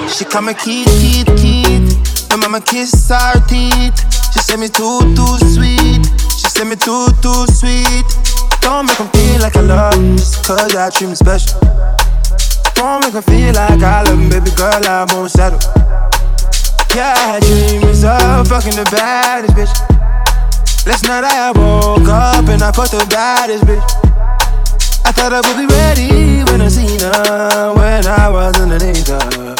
She call me Keith. My mama kiss her teeth. She say me too sweet. She say me too sweet. Don't make 'em feel like I love 'em just 'cause I treat me special. Don't make 'em feel like I love 'em, baby girl, I won't settle. Yeah, dreams of fucking the baddest bitch. Last night I woke up and I fucked the baddest bitch. I thought I would be ready when I seen her, when I was underneath her.